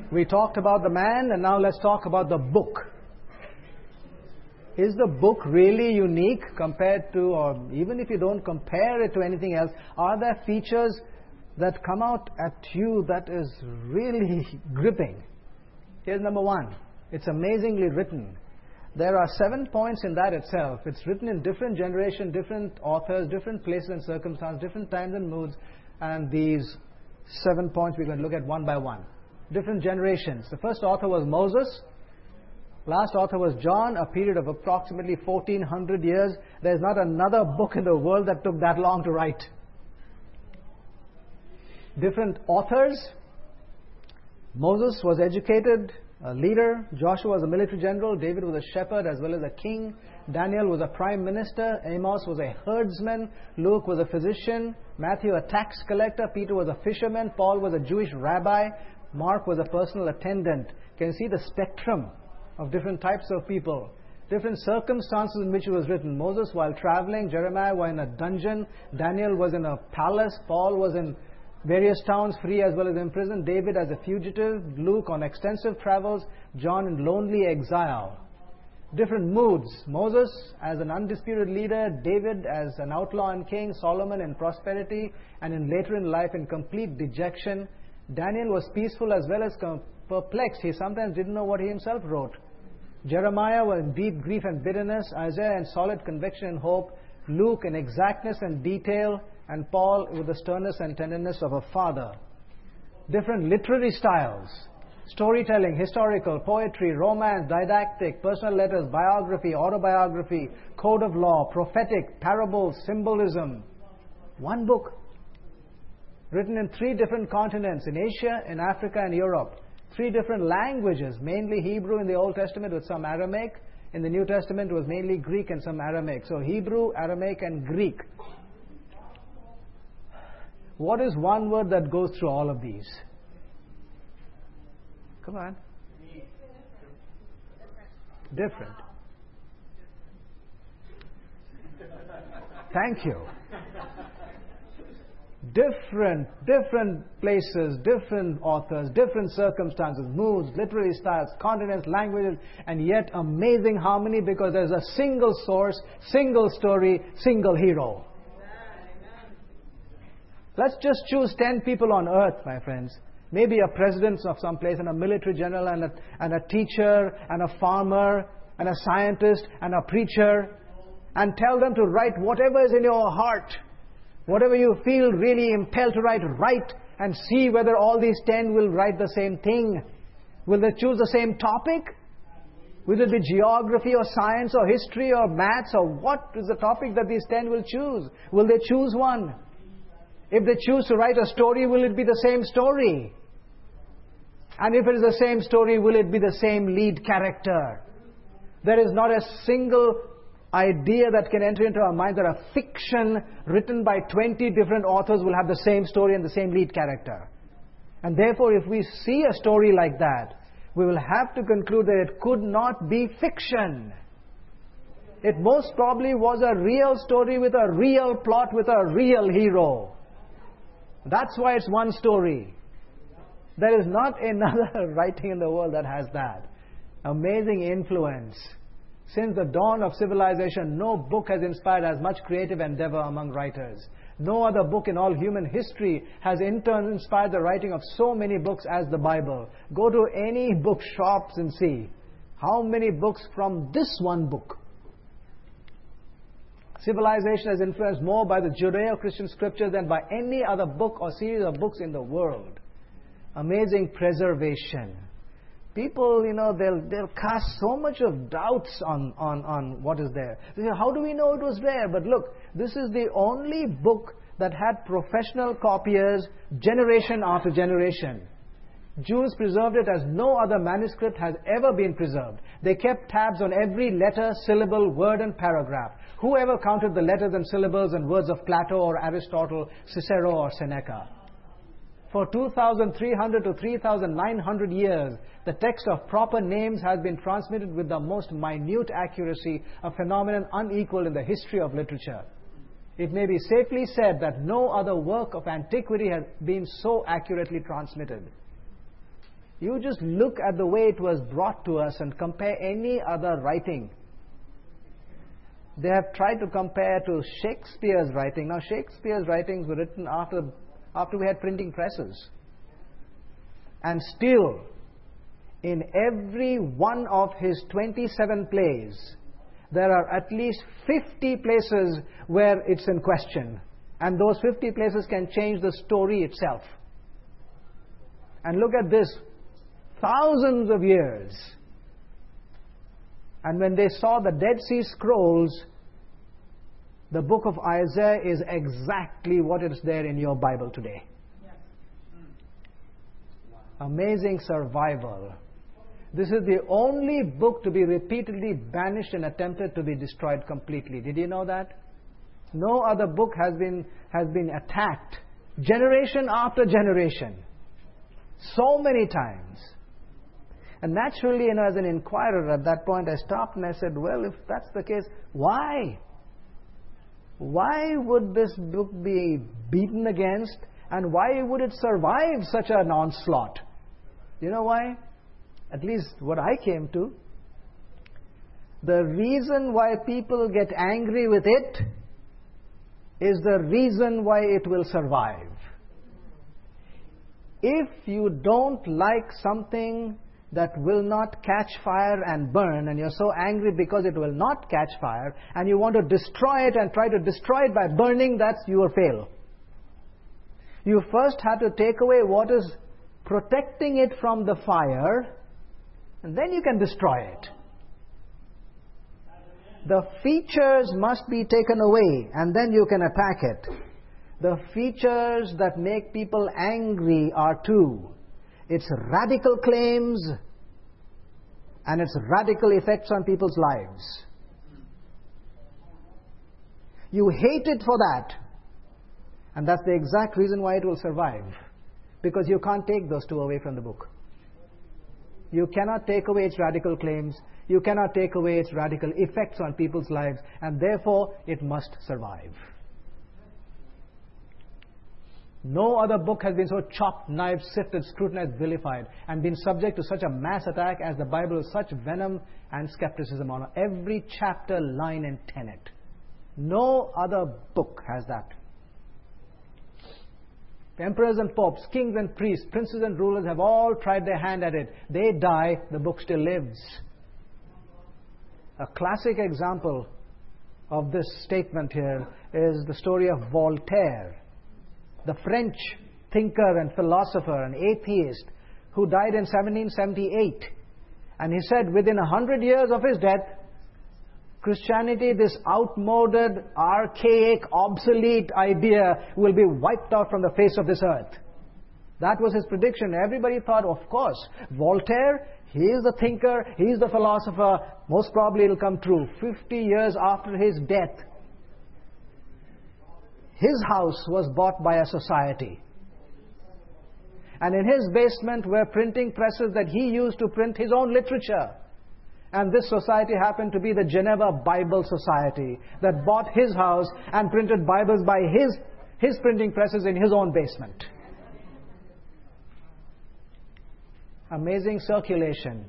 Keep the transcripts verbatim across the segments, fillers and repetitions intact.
We talked about the man, and now let's talk about the book. Is the book really unique compared to, or even if you don't compare it to anything else, are there features that come out at you that is really gripping? Here's number one. It's amazingly written. There are seven points in that itself. It's written in different generations, different authors, different places and circumstances, different times and moods. And these seven points we're going to look at one by one. Different generations. The first author was Moses. Last author was John, a period of approximately fourteen hundred years. There's not another book in the world that took that long to write. Different authors. Moses was educated, a leader. Joshua was a military general. David was a shepherd as well as a king. Daniel was a prime minister. Amos was a herdsman. Luke was a physician. Matthew a tax collector. Peter was a fisherman. Paul was a Jewish rabbi. Mark was a personal attendant. Can you see the spectrum of different types of people? Different circumstances in which it was written. Moses while traveling. Jeremiah was in a dungeon. Daniel was in a palace. Paul was in various towns, free as well as in prison. David as a fugitive. Luke on extensive travels. John in lonely exile. Different moods. Moses as an undisputed leader. David as an outlaw and king. Solomon in prosperity and in later in life in complete dejection. Daniel was peaceful as well as perplexed. He sometimes didn't know what he himself wrote. Jeremiah was in deep grief and bitterness. Isaiah in solid conviction and hope. Luke in exactness and detail. And Paul with the sternness and tenderness of a father. Different literary styles. Storytelling, historical, poetry, romance, didactic, personal letters, biography, autobiography, code of law, prophetic, parables, symbolism. One book. Written in three different continents, in Asia, in Africa, and Europe. Three different languages, mainly Hebrew in the Old Testament with some Aramaic. In the New Testament it was mainly Greek and some Aramaic. So Hebrew, Aramaic, and Greek. What is one word that goes through all of these? Come on. Different. Thank you. Different, different places, different authors, different circumstances, moods, literary styles, continents, languages, and yet amazing harmony because there's a single source, single story, single hero. Let's just choose ten people on earth, my friends. Maybe a president of some place and a military general and a, and a teacher and a farmer and a scientist and a preacher, and tell them to write whatever is in your heart. Whatever you feel really impelled to write, write and see whether all these ten will write the same thing. Will they choose the same topic? Will it be geography or science or history or maths or what is the topic that these ten will choose? Will they choose one? If they choose to write a story, will it be the same story? And if it is the same story, will it be the same lead character? There is not a single idea that can enter into our minds that a fiction written by twenty different authors will have the same story and the same lead character. And therefore, if we see a story like that, we will have to conclude that it could not be fiction. It most probably was a real story with a real plot with a real hero. That's why it's one story. There is not another writing in the world that has that. Amazing influence. Since the dawn of civilization, no book has inspired as much creative endeavor among writers. No other book in all human history has in turn inspired the writing of so many books as the Bible. Go to any bookshops and see how many books from this one book. Civilization has influenced more by the Judeo-Christian scriptures than by any other book or series of books in the world. Amazing preservation. People, you know, they'll they'll cast so much of doubts on, on, on what is there. They say, how do we know it was there? But look, this is the only book that had professional copiers generation after generation. Jews preserved it as no other manuscript has ever been preserved. They kept tabs on every letter, syllable, word and paragraph. Whoever counted the letters and syllables and words of Plato or Aristotle, Cicero or Seneca? For two thousand three hundred to three thousand nine hundred years, the text of proper names has been transmitted with the most minute accuracy, a phenomenon unequaled in the history of literature. It may be safely said that no other work of antiquity has been so accurately transmitted. You just look at the way it was brought to us and compare any other writing. They have tried to compare to Shakespeare's writing. Now, Shakespeare's writings were written after, after we had printing presses. And still, in every one of his twenty-seven plays, there are at least fifty places where it's in question. And those fifty places can change the story itself. And look at this, thousands of years. And when they saw the Dead Sea Scrolls, the book of Isaiah is exactly what is there in your Bible today. Amazing survival. This is the only book to be repeatedly banished and attempted to be destroyed completely. Did you know that? No other book has been, has been attacked generation after generation. So many times. And naturally, you know, as an inquirer at that point, I stopped and I said, well, if that's the case, why? Why would this book be beaten against, and why would it survive such an onslaught? You know why? At least what I came to. The reason why people get angry with it is the reason why it will survive. If you don't like something that will not catch fire and burn, and you're so angry because it will not catch fire, and you want to destroy it and try to destroy it by burning, that's your fail. You first have to take away what is protecting it from the fire, and then you can destroy it. The features must be taken away, and then you can attack it. The features that make people angry are two. It's radical claims and its radical effects on people's lives. You hate it for that. And that's the exact reason why it will survive. Because you can't take those two away from the book. You cannot take away its radical claims. You cannot take away its radical effects on people's lives. And therefore, it must survive. No other book has been so chopped, knifed, sifted, scrutinized, vilified, and been subject to such a mass attack as the Bible, with such venom and skepticism on every chapter, line, and tenet. No other book has that. Emperors and popes, kings and priests, princes and rulers have all tried their hand at it. They die, the book still lives. A classic example of this statement here is the story of Voltaire, the French thinker and philosopher and atheist who died in seventeen seventy-eight. And he said within a hundred years of his death, Christianity, this outmoded, archaic, obsolete idea, will be wiped out from the face of this earth. That was his prediction. Everybody thought, of course, Voltaire, he is the thinker, he is the philosopher, most probably it will come true. Fifty years after his death, his house was bought by a society. And in his basement were printing presses that he used to print his own literature. And this society happened to be the Geneva Bible Society that bought his house and printed Bibles by his, his printing presses in his own basement. Amazing circulation.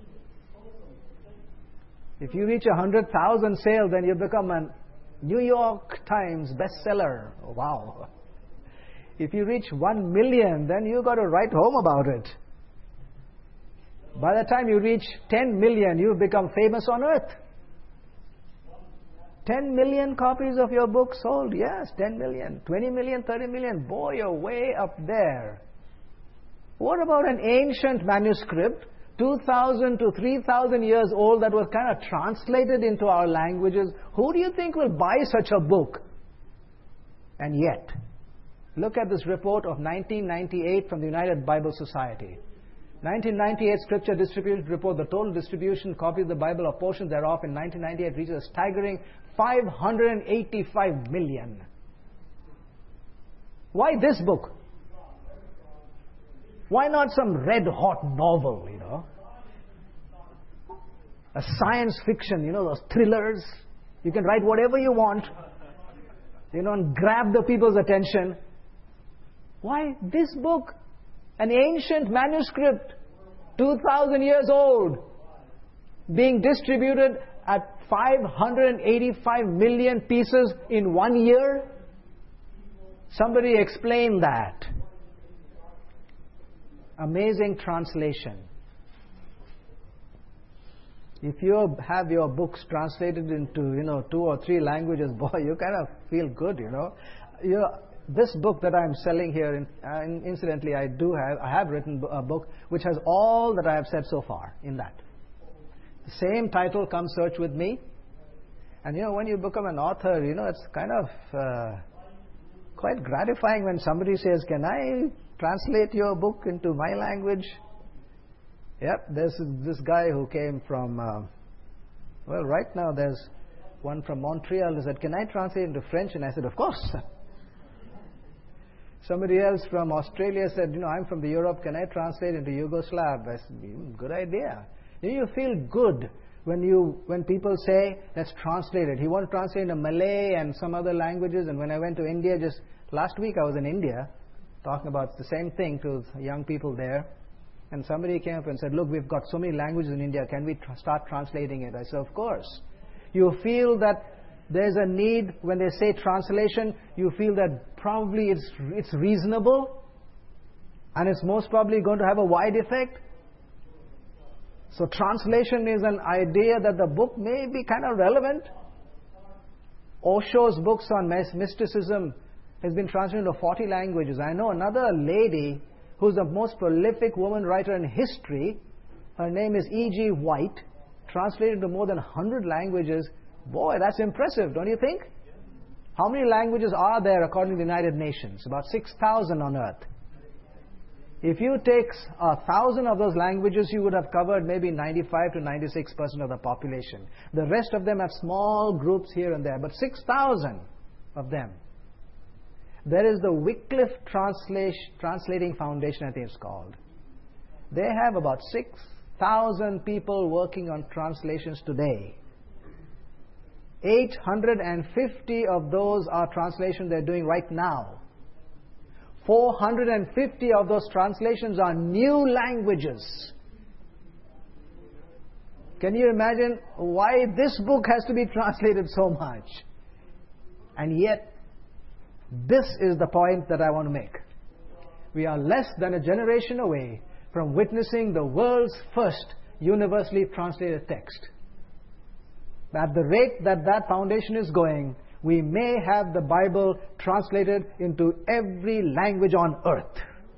If you reach a hundred thousand sales, then you become a New York Times bestseller. Oh, wow. If you reach one million, then you got to write home about it. By the time you reach ten million, you've become famous on earth. ten million copies of your book sold. Yes, ten million. twenty million, thirty million. Boy, you're way up there. What about an ancient manuscript, two thousand to three thousand years old, that was kind of translated into our languages? Who do you think will buy such a book? And yet, look at this report of nineteen ninety-eight from the United Bible Society. nineteen ninety-eight Scripture Distribution Report, the total distribution copies of the Bible or portions thereof in nineteen ninety-eight reaches a staggering five hundred eighty-five million. Why this book? Why not some red-hot novel, you know? A science fiction, you know, those thrillers. You can write whatever you want, you know, and grab the people's attention. Why this book? An ancient manuscript. two thousand years old, being distributed at five hundred eighty-five million pieces in one year. Somebody explain that. Amazing translation. If you have your books translated into, you know, two or three languages, boy, you kind of feel good, you know. You know, this book that I'm selling here, in, uh, incidentally, I do have, I have written a book which has all that I have said so far in that. The same title, Come Search With Me. And, you know, when you become an author, you know, it's kind of uh, quite gratifying when somebody says, can I translate your book into my language? Yep, there's this guy who came from, uh, well, right now there's one from Montreal who said, can I translate into French? And I said, of course. Somebody else from Australia said, you know, I'm from the Europe, can I translate into Yugoslav? I said, good idea. You, know, you feel good when you when people say, let's translate it. He wanted to translate into Malay and some other languages, and when I went to India, just last week I was in India, talking about the same thing to young people there. And somebody came up and said, look, we've got so many languages in India, can we tr- start translating it? I said, of course. You feel that there's a need, when they say translation, you feel that probably it's, it's reasonable, and it's most probably going to have a wide effect. So translation is an idea that the book may be kind of relevant. Osho's books on mysticism has been translated into forty languages. I know another lady who's the most prolific woman writer in history. Her name is E G White, translated to more than one hundred languages. Boy, that's impressive, don't you think? How many languages are there according to the United Nations? About six thousand on earth. If you take a thousand of those languages, you would have covered maybe ninety-five to ninety-six percent of the population. The rest of them have small groups here and there, but six thousand of them. There is the Wycliffe Translating Foundation, I think it's called. They have about six thousand people working on translations today. eight hundred fifty of those are translations they're doing right now. four hundred fifty of those translations are new languages. Can you imagine why this book has to be translated so much? And yet, this is the point that I want to make. We are less than a generation away from witnessing the world's first universally translated text. At the rate that that foundation is going, we may have the Bible translated into every language on earth.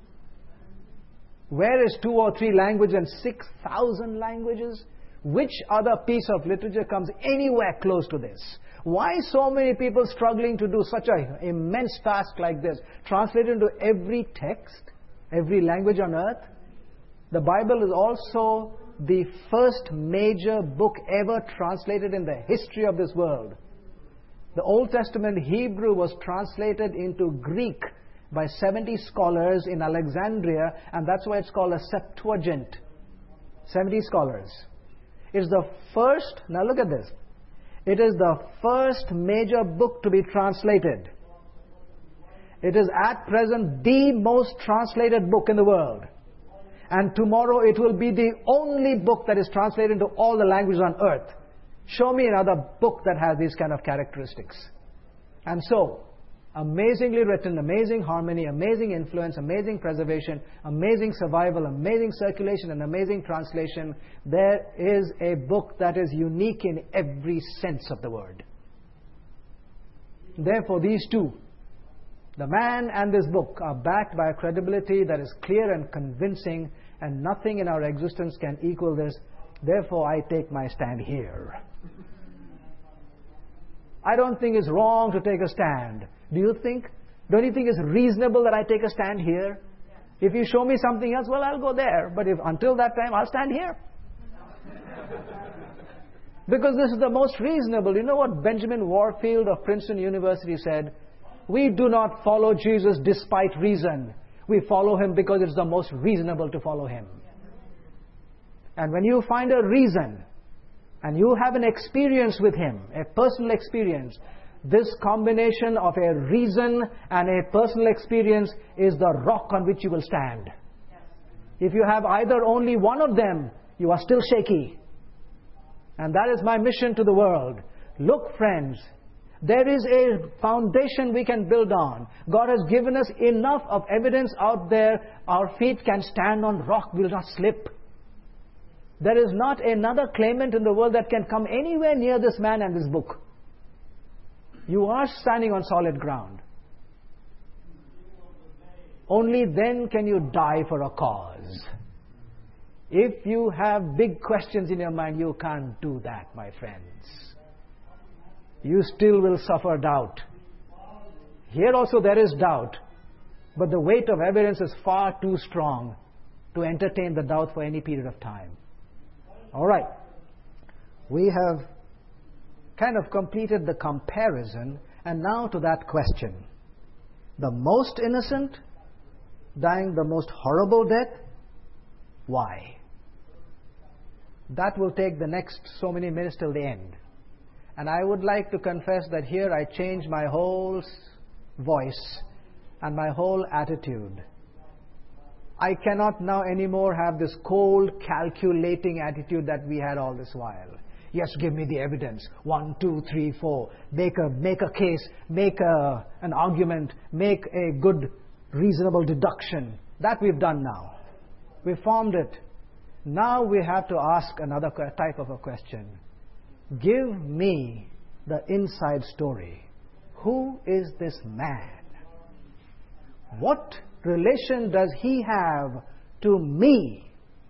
Where is two or three languages and six thousand languages? Which other piece of literature comes anywhere close to this? Why so many people struggling to do such an immense task like this? Translate into every text, every language on earth. The Bible is also the first major book ever translated in the history of this world. The Old Testament Hebrew was translated into Greek by seventy scholars in Alexandria, and that's why it's called a Septuagint. seventy scholars. It's the first, now look at this. It is the first major book to be translated. It is at present the most translated book in the world. And tomorrow it will be the only book that is translated into all the languages on earth. Show me another book that has these kind of characteristics. And so, amazingly written, amazing harmony, amazing influence, amazing preservation, amazing survival, amazing circulation, and amazing translation. There is a book that is unique in every sense of the word. Therefore, these two, the man and this book, are backed by a credibility that is clear and convincing, and nothing in our existence can equal this. Therefore, I take my stand here. I don't think it's wrong to take a stand. Do you think? Don't you think it's reasonable that I take a stand here? If you show me something else, well, I'll go there. But if until that time, I'll stand here. Because this is the most reasonable. You know what Benjamin Warfield of Princeton University said? We do not follow Jesus despite reason. We follow Him because it's the most reasonable to follow Him. And when you find a reason, and you have an experience with Him, a personal experience, this combination of a reason and a personal experience is the rock on which you will stand. If you have either only one of them, you are still shaky. And that is my mission to the world. Look, friends, there is a foundation we can build on. God has given us enough of evidence out there. Our feet can stand on rock, will not slip. There is not another claimant in the world that can come anywhere near this man and this book. You are standing on solid ground. Only then can you die for a cause. If you have big questions in your mind, you can't do that, my friends. You still will suffer doubt. Here also there is doubt, but the weight of evidence is far too strong to entertain the doubt for any period of time. All right. We have kind of completed the comparison, and now to that question. The most innocent dying the most horrible death? Why? That will take the next so many minutes till the end. And I would like to confess that here I changed my whole voice and my whole attitude. I cannot now anymore have this cold, calculating attitude that we had all this while. Yes, give me the evidence. One, two, three, four. Make a, make a case, make a, an argument, make a good, reasonable deduction. That we've done now. We formed it. Now we have to ask another type of a question. Give me the inside story. Who is this man? What relation does he have to me?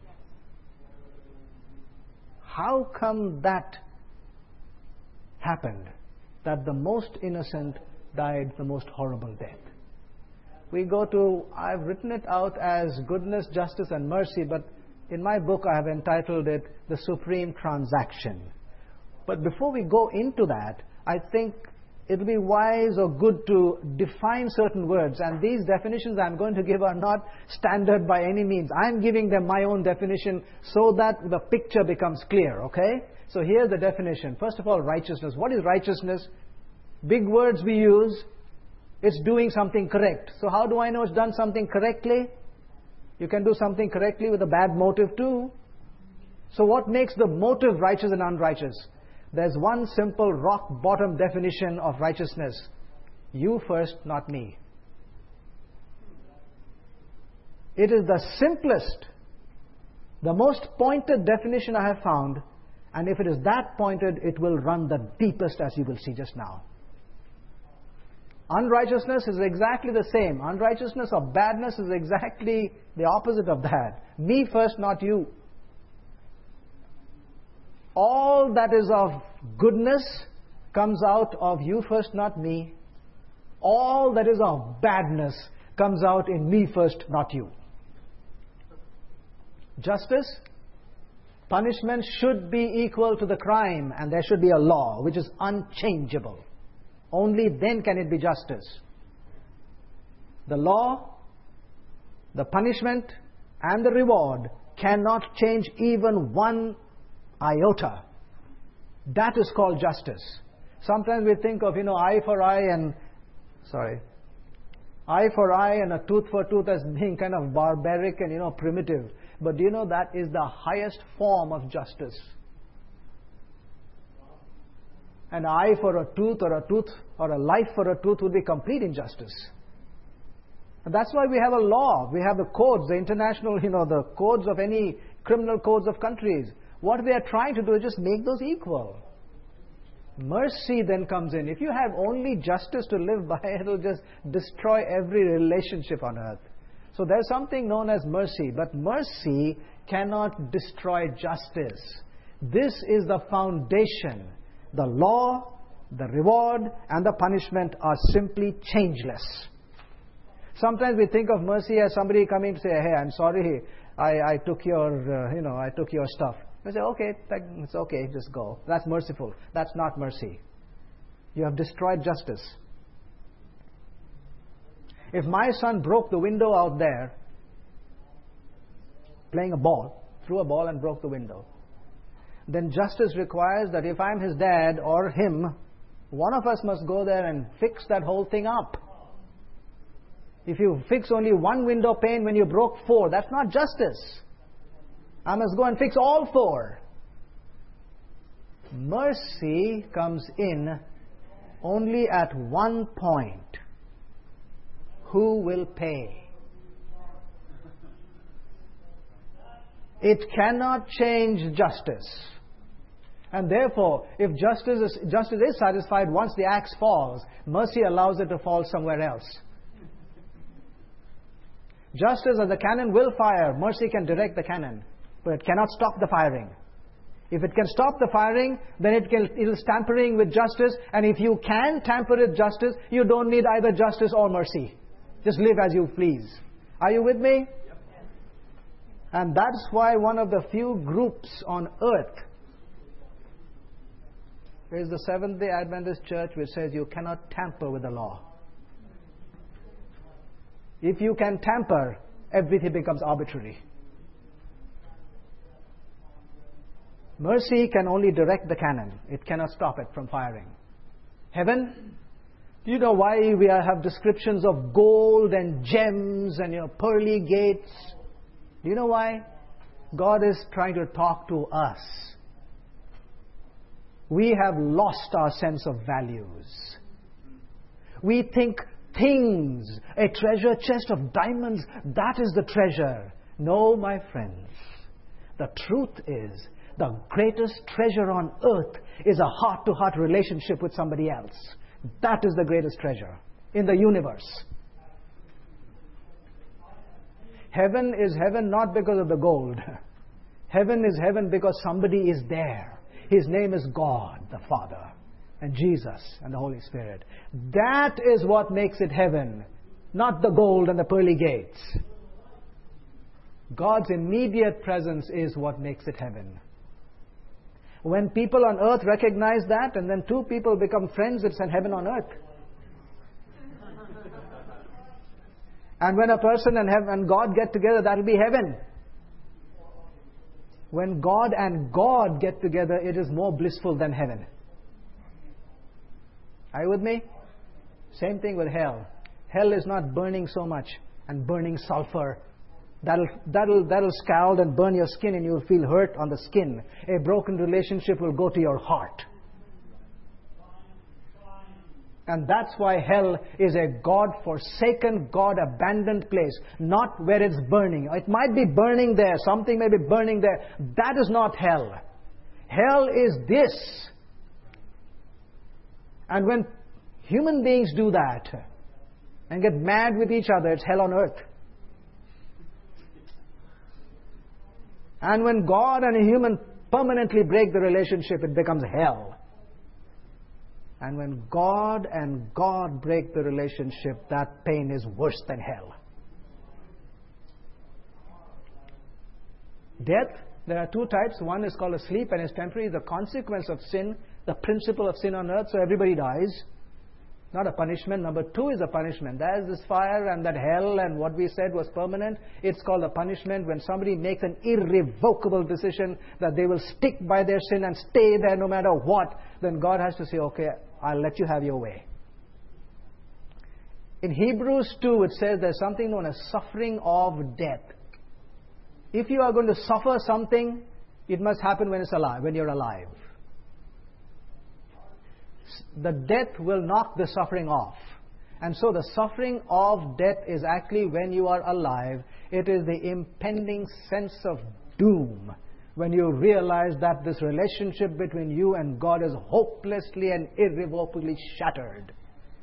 How come that happened? That the most innocent died the most horrible death. We go to, I've written it out as goodness, justice and mercy, but in my book I have entitled it The Supreme Transaction. But before we go into that, I think it will be wise or good to define certain words. And these definitions I'm going to give are not standard by any means. I'm giving them my own definition so that the picture becomes clear, okay? So here's the definition. First of all, righteousness. What is righteousness? Big words we use. It's doing something correct. So how do I know it's done something correctly? You can do something correctly with a bad motive too. So what makes the motive righteous and unrighteous? There's one simple rock bottom definition of righteousness. You first, not me. It is the simplest, the most pointed definition I have found, and if it is that pointed, it will run the deepest, as you will see just now. Unrighteousness is exactly the same. Unrighteousness or badness is exactly the opposite of that. Me first, not you. All that is of goodness comes out of you first, not me. All that is of badness comes out in me first, not you. Justice, punishment should be equal to the crime, and there should be a law which is unchangeable. Only then can it be justice. The law, the punishment, and the reward cannot change even one iota. That is called justice. Sometimes we think of, you know, eye for eye and, sorry, eye for eye and a tooth for tooth as being kind of barbaric and, you know, primitive. But do you know that is the highest form of justice? An eye for a tooth or a tooth or a life for a tooth would be complete injustice. And that's why we have a law. We have the codes, the international, you know, the codes of any criminal codes of countries. What we are trying to do is just make those equal. Mercy then comes in. If you have only justice to live by, it will just destroy every relationship on earth. So there's something known as mercy. But mercy cannot destroy justice. This is the foundation. The law, the reward, and the punishment are simply changeless. Sometimes we think of mercy as somebody coming to say, hey, I'm sorry, I, I took your, uh, you know, I took your stuff. We say, okay, it's okay, just go. That's merciful. That's not mercy. You have destroyed justice. If my son broke the window out there, playing a ball, threw a ball and broke the window, then justice requires that if I'm his dad or him, one of us must go there and fix that whole thing up. If you fix only one window pane when you broke four, that's not justice. I must go and fix all four. Mercy comes in only at one point. Who will pay? It cannot change justice. And therefore, if justice is, justice is satisfied once the axe falls, mercy allows it to fall somewhere else. Just as the cannon will fire, mercy can direct the cannon, but it cannot stop the firing. If it can stop the firing, then it can, it is tampering with justice. And if you can tamper with justice, you don't need either justice or mercy. Just live as you please. Are you with me? Yep. And that's why one of the few groups on earth is the Seventh-day Adventist Church, which says you cannot tamper with the law. If you can tamper, everything becomes arbitrary. Mercy can only direct the cannon. It cannot stop it from firing. Heaven, do you know why we have descriptions of gold and gems and your pearly gates? Do you know why? God is trying to talk to us. We have lost our sense of values. We think things, a treasure chest of diamonds, that is the treasure. No, my friends. The truth is, the greatest treasure on earth is a heart-to-heart relationship with somebody else. That is the greatest treasure in the universe. Heaven is heaven not because of the gold. Heaven is heaven because somebody is there. His name is God the Father and Jesus and the Holy Spirit. That is what makes it heaven, not the gold and the pearly gates. God's immediate presence is what makes it heaven. When people on earth recognize that, and then two people become friends, it's heaven on earth. And when a person and heaven and God get together, that will be heaven. When God and God get together, it is more blissful than heaven. Are you with me? Same thing with hell. Hell is not burning so much and burning sulfur. That'll, that'll, that'll scald and burn your skin and you'll feel hurt on the skin. A broken relationship will go to your heart. And that's why hell is a God-forsaken, God-abandoned place. Not where it's burning. It might be burning there. Something may be burning there. That is not hell. Hell is this. And when human beings do that and get mad with each other, it's hell on earth. And when God and a human permanently break the relationship, it becomes hell. And when God and God break the relationship, that pain is worse than hell. Death, there are two types. One is called a sleep and is temporary. The consequence of sin, the principle of sin on earth, so everybody dies. Not a punishment. Number two is a punishment. There's this fire and that hell and what we said was permanent. It's called a punishment when somebody makes an irrevocable decision that they will stick by their sin and stay there no matter what. Then God has to say, okay, I'll let you have your way. In Hebrews two, it says there's something known as suffering of death. If you are going to suffer something, it must happen when it's alive, when you're alive. The death will knock the suffering off. And so the suffering of death is actually when you are alive. It is the impending sense of doom. When you realize that this relationship between you and God is hopelessly and irrevocably shattered.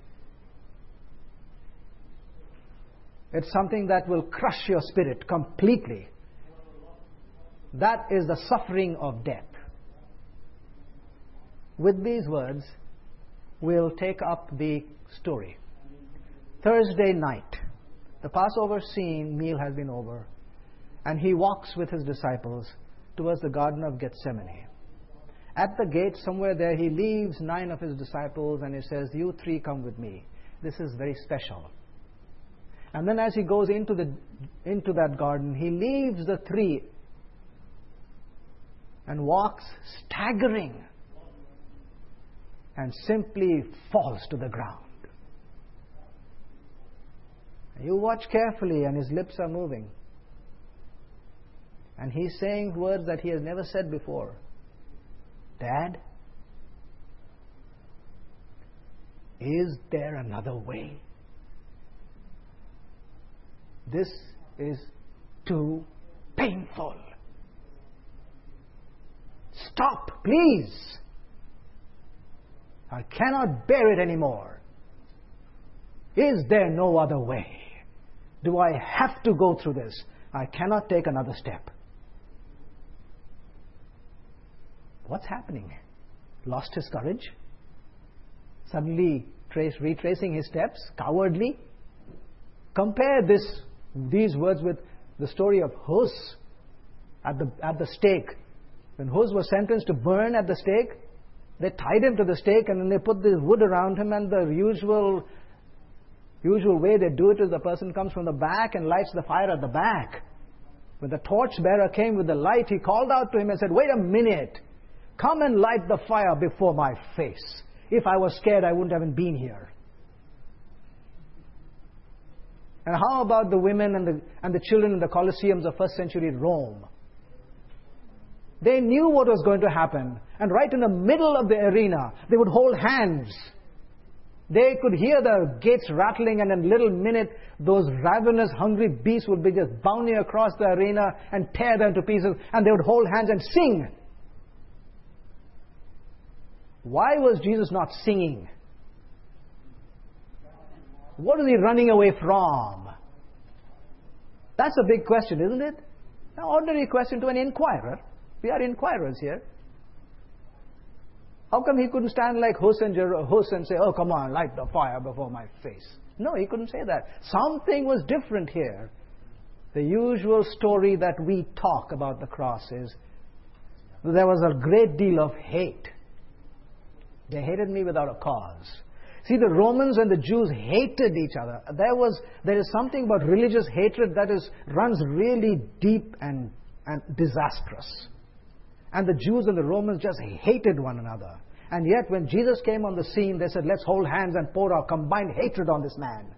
It's something that will crush your spirit completely. That is the suffering of death. With these words, we'll take up the story. Thursday night, the Passover scene meal has been over, and he walks with his disciples towards the Garden of Gethsemane. At the gate, somewhere there, he leaves nine of his disciples and he says, you three come with me. This is very special. And then as he goes into the into that garden, he leaves the three and walks staggering and simply falls to the ground. You watch carefully, and his lips are moving. And he's saying words that he has never said before. Dad, is there another way? This is too painful. Stop, please. I cannot bear it anymore. Is there no other way? Do I have to go through this? I cannot take another step. What's happening? Lost his courage? Suddenly trace, retracing his steps? Cowardly? Compare this, these words with the story of Hus at the, at the stake. When Hus was sentenced to burn at the stake, they tied him to the stake and then they put the wood around him, and the usual usual way they do it is the person comes from the back and lights the fire at the back. When the torchbearer came with the light, he called out to him and said, "Wait a minute. Come and light the fire before my face. If I was scared, I wouldn't have been here." And how about the women and the, and the children in the Colosseums of first century Rome? They knew what was going to happen. And right in the middle of the arena, they would hold hands. They could hear the gates rattling, and in a little minute, those ravenous, hungry beasts would be just bounding across the arena and tear them to pieces. And they would hold hands and sing. Why was Jesus not singing? What is he running away from? That's a big question, isn't it? An ordinary question to an inquirer. We are inquirers here. How come he couldn't stand like Hus and, Jer- Hus and say, "Oh, come on, light the fire before my face"? No, he couldn't say that. Something was different here. The usual story that we talk about the cross is there was a great deal of hate. They hated me without a cause. See, the Romans and the Jews hated each other. There was, there is something about religious hatred that is runs really deep and, and disastrous. And the Jews and the Romans just hated one another. And yet when Jesus came on the scene, they said, "Let's hold hands and pour our combined hatred on this man."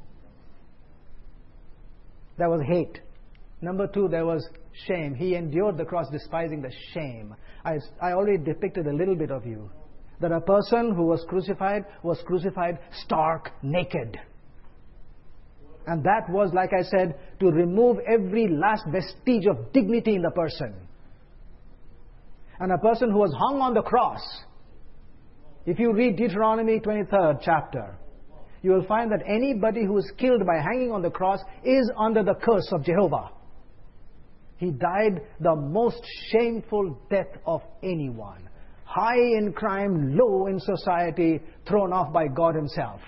There was hate. Number two, there was shame. He endured the cross despising the shame. I, I already depicted a little bit of you. That a person who was crucified was crucified stark naked. And that was, like I said, to remove every last vestige of dignity in the person. And a person who was hung on the cross, if you read Deuteronomy twenty-third chapter, you will find that anybody who is killed by hanging on the cross is under the curse of Jehovah. He died the most shameful death of anyone. High in crime, low in society, thrown off by God Himself.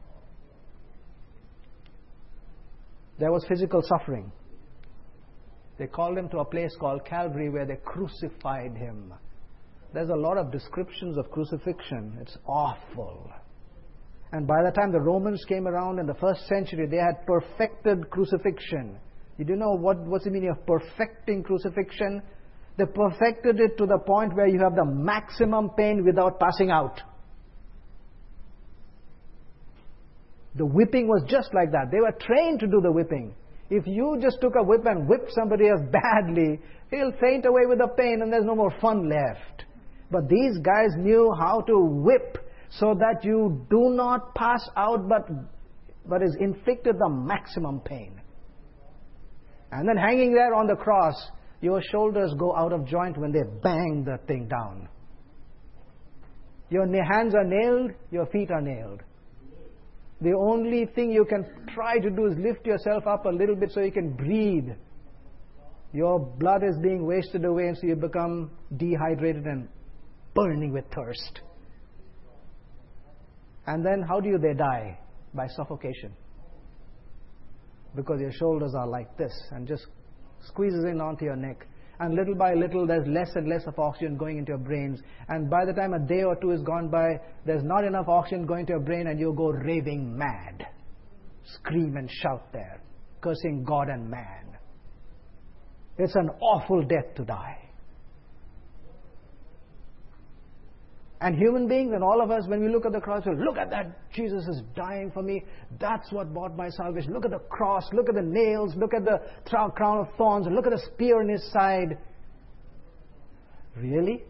There was physical suffering. They called Him to a place called Calvary where they crucified Him. There's a lot of descriptions of crucifixion. It's awful. And by the time the Romans came around in the first century, they had perfected crucifixion. You do know what, what's the meaning of perfecting crucifixion? They perfected it to the point where you have the maximum pain without passing out. The whipping was just like that. They were trained to do the whipping. If you just took a whip and whipped somebody else badly, he'll faint away with the pain and there's no more fun left. But these guys knew how to whip so that you do not pass out but, but is inflicted the maximum pain. And then hanging there on the cross, your shoulders go out of joint when they bang the thing down. Your hands are nailed, your feet are nailed. The only thing you can try to do is lift yourself up a little bit so you can breathe. Your blood is being wasted away, and so you become dehydrated and burning with thirst. And then how do you they die? By suffocation. Because your shoulders are like this and just squeezes in onto your neck. And little by little, there's less and less of oxygen going into your brains. And by the time a day or two has gone by, there's not enough oxygen going to your brain and you go raving mad. Scream and shout there, cursing God and man. It's an awful death to die. And human beings and all of us, when we look at the cross, we look at that. Jesus is dying for me. That's what bought my salvation. Look at the cross. Look at the nails. Look at the th- crown of thorns. Look at the spear in his side. Really?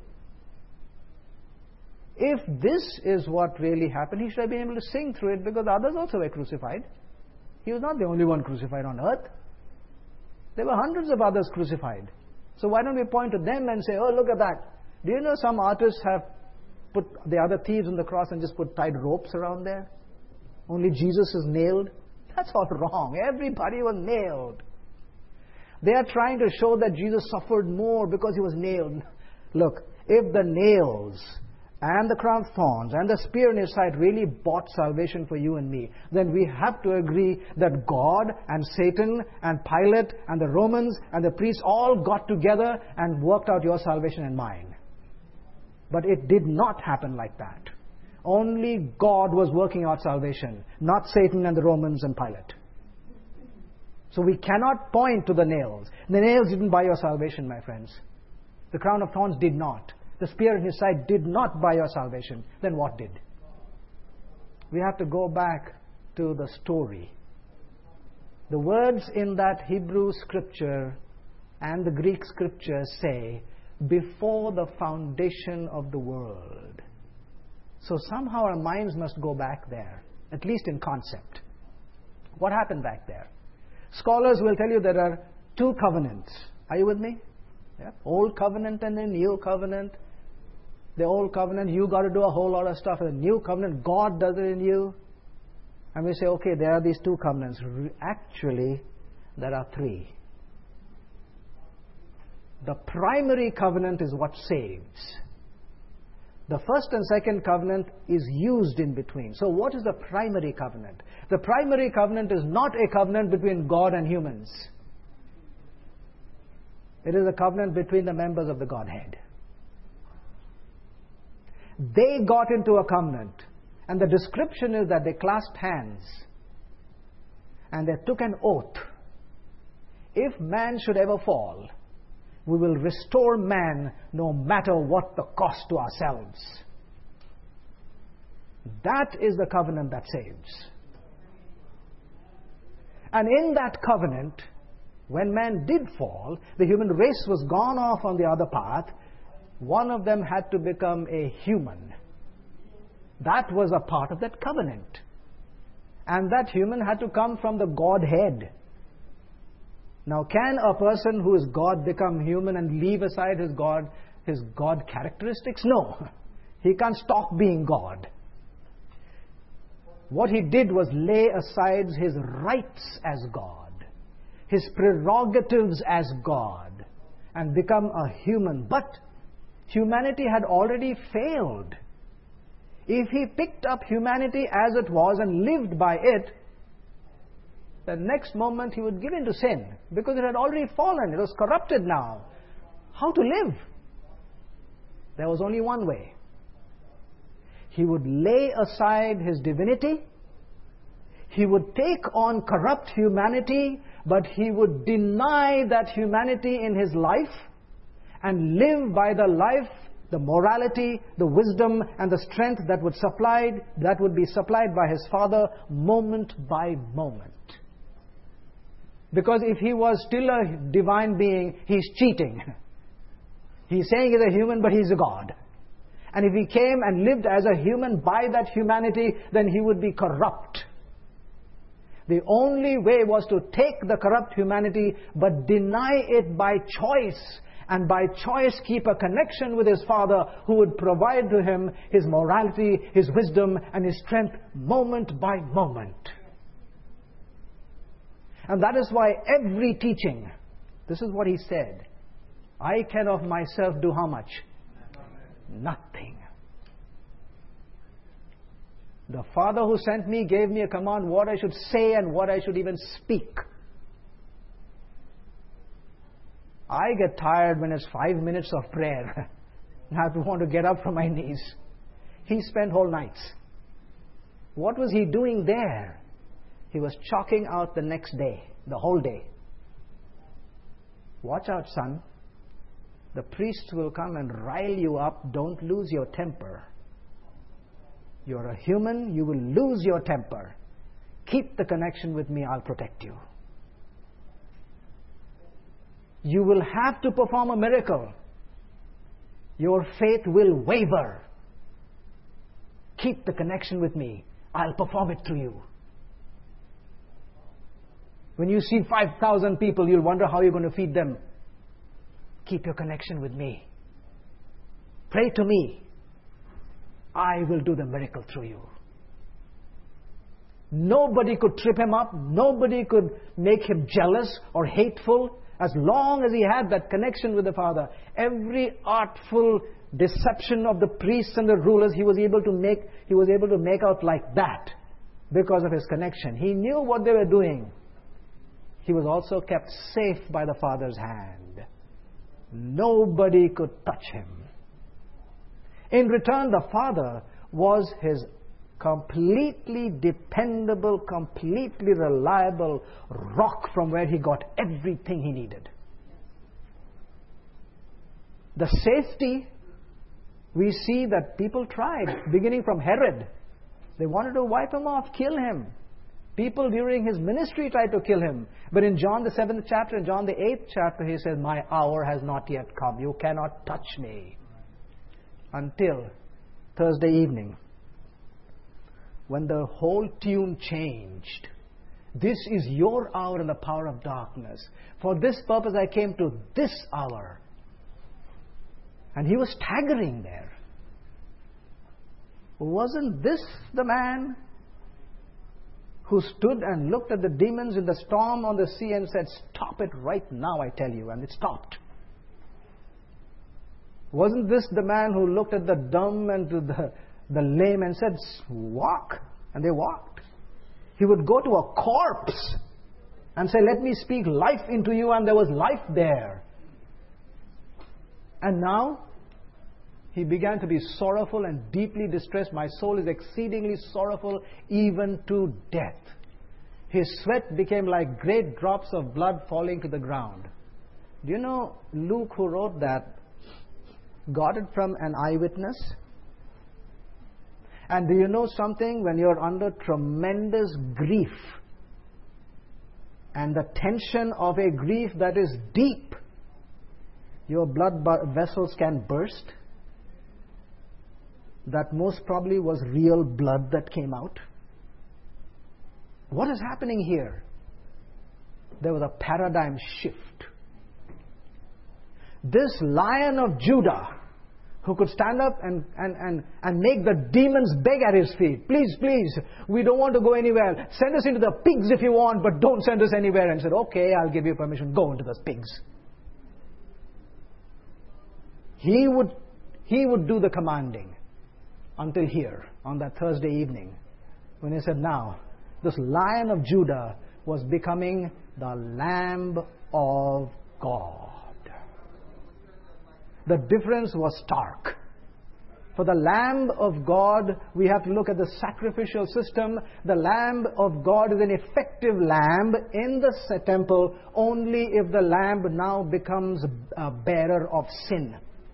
If this is what really happened, he should have been able to sing through it, because others also were crucified. He was not the only one crucified on earth. There were hundreds of others crucified. So why don't we point to them and say, oh, look at that. Do you know some artists have put the other thieves on the cross and just put tied ropes around there? Only Jesus is nailed? That's all wrong. Everybody was nailed. They are trying to show that Jesus suffered more because he was nailed. Look, if the nails and the crown of thorns and the spear in his side really bought salvation for you and me, then we have to agree that God and Satan and Pilate and the Romans and the priests all got together and worked out your salvation and mine. But it did not happen like that. Only God was working out salvation, not Satan and the Romans and Pilate. So we cannot point to the nails. The nails didn't buy your salvation, my friends. The crown of thorns did not. The spear in his side did not buy your salvation. Then what did? We have to go back to the story. The words in that Hebrew scripture and the Greek scripture say, before the foundation of the world. So somehow our minds must go back there, at least in concept. What happened back there? Scholars will tell you there are two covenants. Are you with me? Yeah. Old covenant and the new covenant. The old covenant, you got to do a whole lot of stuff. The new covenant, God does it in you. And we say, okay, there are these two covenants. Actually, there are three. The primary covenant is what saves. The first and second covenant is used in between. So what is the primary covenant? The primary covenant is not a covenant between God and humans. It is a covenant between the members of the Godhead. They got into a covenant, and the description is that they clasped hands and they took an oath. If man should ever fall, we will restore man no matter what the cost to ourselves. That is the covenant that saves. And in that covenant, when man did fall, the human race was gone off on the other path. One of them had to become a human. That was a part of that covenant. And that human had to come from the Godhead. Now, can a person who is God become human and leave aside his God, his God characteristics? No. He can't stop being God. What he did was lay aside his rights as God, his prerogatives as God, and become a human. But humanity had already failed. If he picked up humanity as it was and lived by it, the next moment he would give in to sin, because it had already fallen. It was corrupted now. How to live? There was only one way. He would lay aside his divinity. He would take on corrupt humanity, but he would deny that humanity in his life and live by the life, the morality, the wisdom, and the strength that would supplied that would be supplied by his Father moment by moment. Because if he was still a divine being, he's cheating. He's saying he's a human, but he's a God. And if he came and lived as a human by that humanity, then he would be corrupt. The only way was to take the corrupt humanity, but deny it by choice. And by choice keep a connection with his Father, who would provide to him his morality, his wisdom, and his strength moment by moment. And that is why every teaching, this is what he said, I can of myself do how much? Nothing. The Father who sent me gave me a command what I should say and what I should even speak. I get tired when it's five minutes of prayer. I want to get up from my knees. He spent whole nights. What was he doing there? He was chalking out the next day, the whole day. Watch out, son. The priests will come and rile you up. Don't lose your temper. You're a human. You will lose your temper. Keep the connection with me. I'll protect you. You will have to perform a miracle. Your faith will waver. Keep the connection with me. I'll perform it through you. When you see five thousand people, you'll wonder how you're going to feed them. Keep your connection with me. Pray to me. I will do the miracle through you. Nobody could trip him up. Nobody could make him jealous or hateful as long as he had that connection with the Father. Every artful deception of the priests and the rulers, he was able to make, he was able to make out like that because of his connection. He knew what they were doing. He was also kept safe by the Father's hand. Nobody could touch him. In return, the Father was his completely dependable, completely reliable rock from where he got everything he needed. The safety, we see that people tried, beginning from Herod. They wanted to wipe him off, kill him. People during his ministry tried to kill him. But in John the seventh chapter, in John the eighth chapter, he says, my hour has not yet come. You cannot touch me. Until Thursday evening, when the whole tune changed. This is your hour in the power of darkness. For this purpose I came to this hour. And he was staggering there. Wasn't this the man who stood and looked at the demons in the storm on the sea and said, stop it right now, I tell you, and it stopped? Wasn't this the man who looked at the dumb and to the, the lame and said, walk? And they walked. He would go to a corpse and say, let me speak life into you, and there was life there. And now, he began to be sorrowful and deeply distressed. My soul is exceedingly sorrowful, even to death. His sweat became like great drops of blood falling to the ground. Do you know Luke, who wrote that, got it from an eyewitness? And do you know something? When you're under tremendous grief and the tension of a grief that is deep, your blood vessels can burst. That most probably was real blood that came out. What is happening here? There was a paradigm shift. This Lion of Judah, who could stand up and, and, and, and make the demons beg at his feet. Please, please, we don't want to go anywhere. Send us into the pigs if you want, but don't send us anywhere. And said, okay, I'll give you permission. Go into those pigs. He would, he would do the commanding until here, on that Thursday evening, when he said, now, this Lion of Judah was becoming the Lamb of God. The difference was stark. For the Lamb of God, we have to look at the sacrificial system. The Lamb of God is an effective lamb in the temple only if the lamb now becomes a bearer of sin.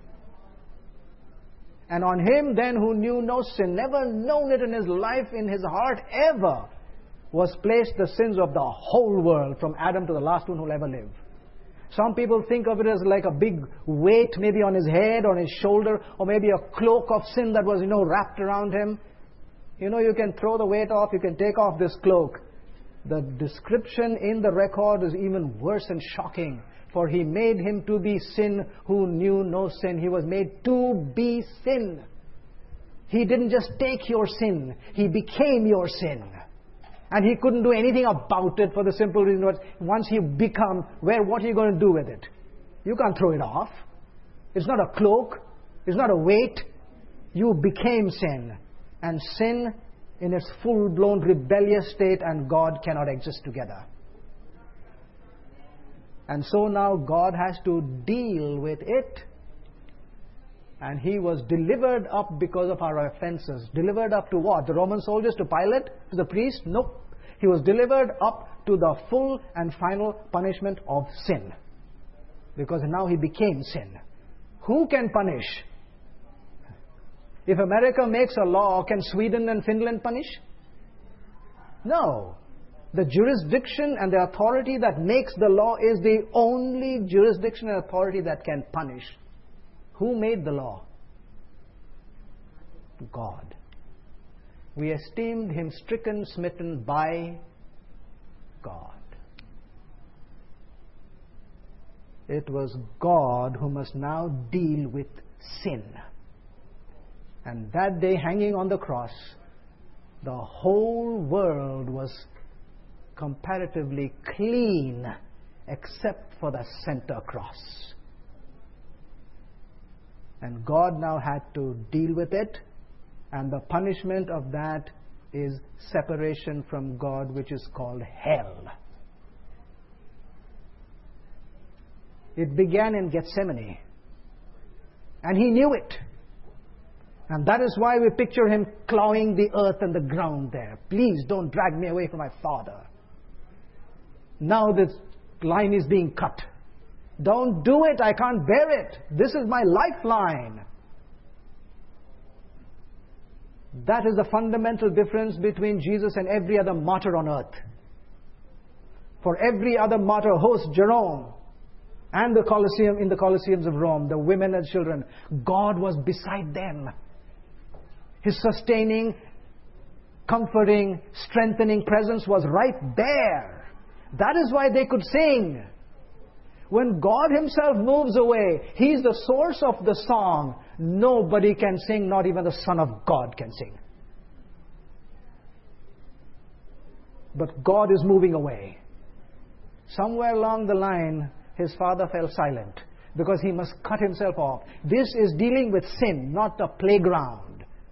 And on him then who knew no sin, never known it in his life, in his heart ever, was placed the sins of the whole world, from Adam to the last one who will ever live. Some people think of it as like a big weight, maybe on his head, on his shoulder, or maybe a cloak of sin that was, you know, wrapped around him. You know, you can throw the weight off, you can take off this cloak. The description in the record is even worse and shocking. For he made him to be sin who knew no sin. He was made to be sin. He didn't just take your sin, he became your sin. And he couldn't do anything about it for the simple reason that once you become, where, what are you going to do with it? You can't throw it off. It's not a cloak. It's not a weight. You became sin. And sin in its full-blown rebellious state and God cannot exist together. And so now God has to deal with it. And he was delivered up because of our offenses. Delivered up to what? The Roman soldiers? To Pilate? To the priest? Nope. He was delivered up to the full and final punishment of sin. Because now he became sin. Who can punish? If America makes a law, can Sweden and Finland punish? No. The jurisdiction and the authority that makes the law is the only jurisdiction and authority that can punish. Who made the law? God. We esteemed him stricken, smitten by God. It was God who must now deal with sin. And that day, hanging on the cross, the whole world was comparatively clean except for the center cross. And God now had to deal with it, and the punishment of that is separation from God, which is called hell. It began in Gethsemane, and he knew it. And that is why we picture him clawing the earth and the ground there. Please don't drag me away from my Father. Now this line is being cut. Don't do it. I can't bear it. This is my lifeline. That is the fundamental difference between Jesus and every other martyr on earth. For every other martyr, host Jerome, and the Colosseum, in the Colosseums of Rome, the women and children, God was beside them. His sustaining, comforting, strengthening presence was right there. That is why they could sing. When God himself moves away, he's the source of the song. Nobody can sing, not even the Son of God can sing. But God is moving away. Somewhere along the line, his Father fell silent because he must cut himself off. This is dealing with sin, not a playground.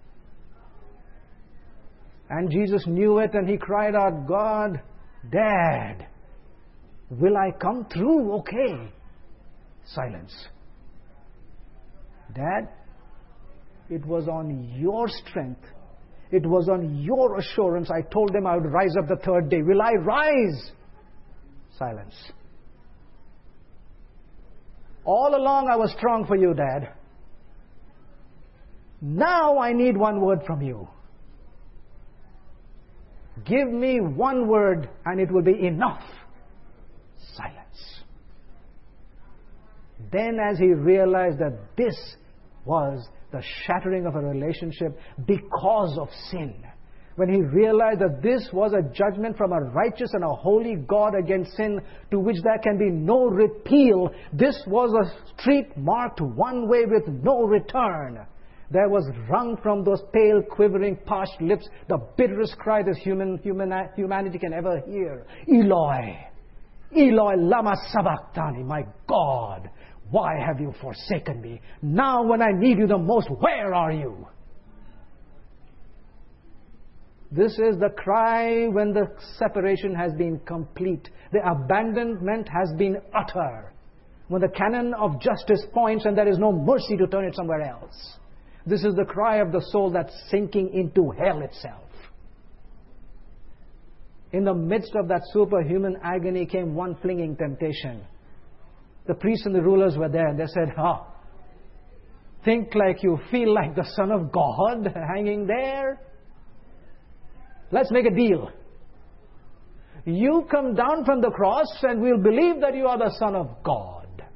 And Jesus knew it, and he cried out, God, Dad, will I come through? Okay. Silence. Dad, it was on your strength. It was on your assurance. I told them I would rise up the third day. Will I rise? Silence. All along I was strong for you, Dad. Now I need one word from you. Give me one word and it will be enough. Silence. Then as he realized that this was the shattering of a relationship because of sin, when he realized that this was a judgment from a righteous and a holy God against sin to which there can be no repeal, this was a street marked one way with no return. There was wrung from those pale, quivering, parched lips the bitterest cry this human, human humanity can ever hear. Eloi, Eloi, lama sabachthani, my God, why have you forsaken me? Now when I need you the most, where are you? This is the cry when the separation has been complete. The abandonment has been utter. When the cannon of justice points and there is no mercy to turn it somewhere else. This is the cry of the soul that's sinking into hell itself. In the midst of that superhuman agony came one flinging temptation. The priests and the rulers were there and they said, oh, think like you feel like the Son of God hanging there? Let's make a deal. You come down from the cross and we'll believe that you are the Son of God.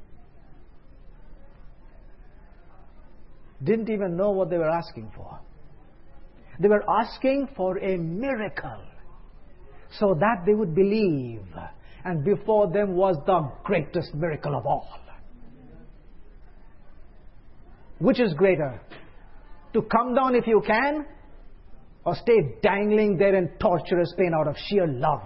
Didn't even know what they were asking for. They were asking for a miracle so that they would believe. And before them was the greatest miracle of all. Which is greater? To come down if you can, or stay dangling there in torturous pain out of sheer love?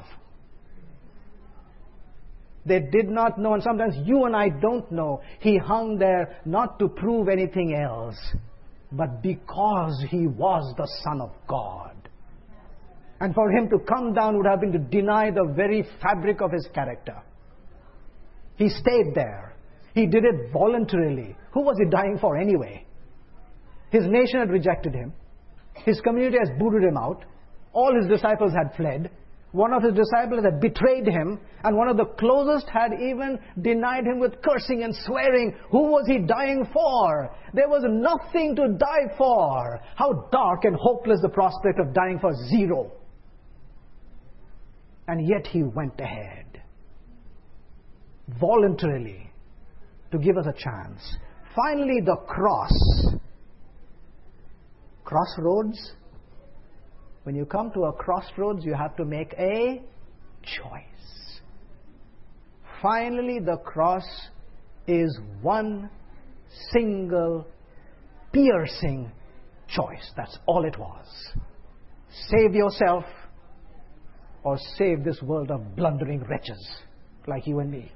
They did not know, and sometimes you and I don't know. He hung there not to prove anything else, but because he was the Son of God. And for him to come down would have been to deny the very fabric of his character. He stayed there. He did it voluntarily. Who was he dying for anyway? His nation had rejected him. His community has booted him out. All his disciples had fled. One of his disciples had betrayed him, and one of the closest had even denied him with cursing and swearing. Who was he dying for? There was nothing to die for. How dark and hopeless the prospect of dying for zero. And yet he went ahead, voluntarily, to give us a chance. Finally, the cross. Crossroads. When you come to a crossroads, you have to make a choice. Finally, the cross is one single piercing choice. That's all it was. Save yourself or save this world of blundering wretches like you and me.